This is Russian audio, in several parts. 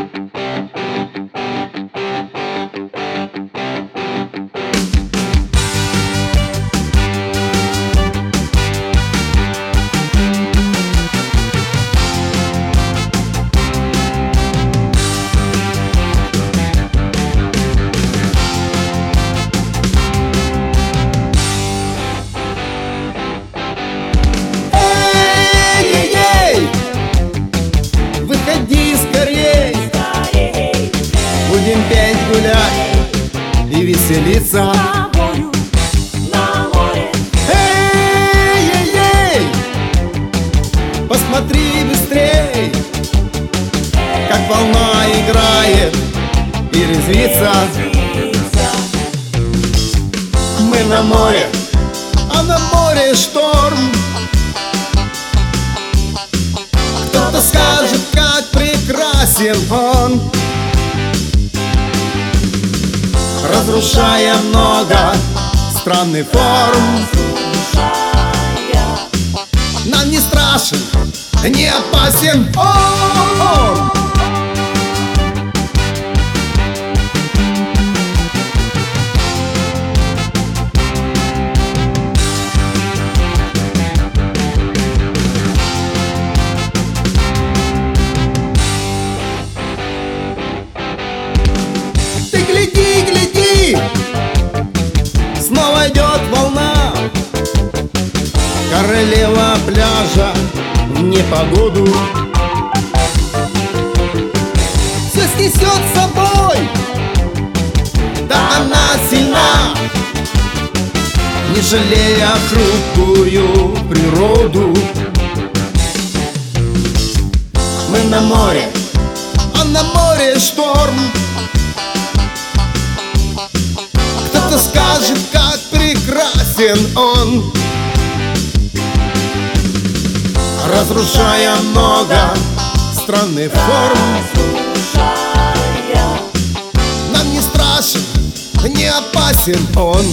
Выходи скорей, будем петь, гулять и веселиться. Эй, посмотри быстрей, как волна играет и резвится. Мы на море, а на море шторм. Кто-то скажет, как прекрасен он, разрушая много странных форм. Нам не страшен, не опасен он. Гляди, гляди, снова идет волна, королева пляжа в непогоду. Все снесет с собой, да она сильна, не жалея хрупкую природу. Мы на море, а на море шторм. Кто-то скажет, как прекрасен он, разрушая много странных форм. Нам не страшен, не опасен он.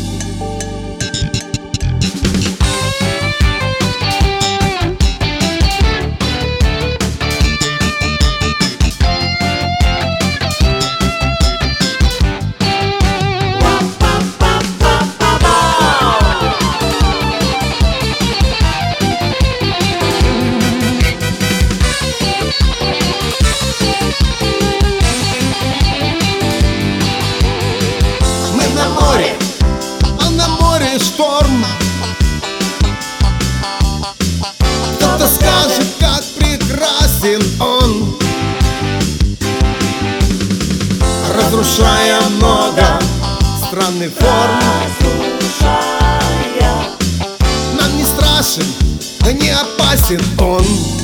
А на море шторм. Кто-то скажет, как прекрасен он, разрушая много странных форм. Нам не страшен, не опасен он.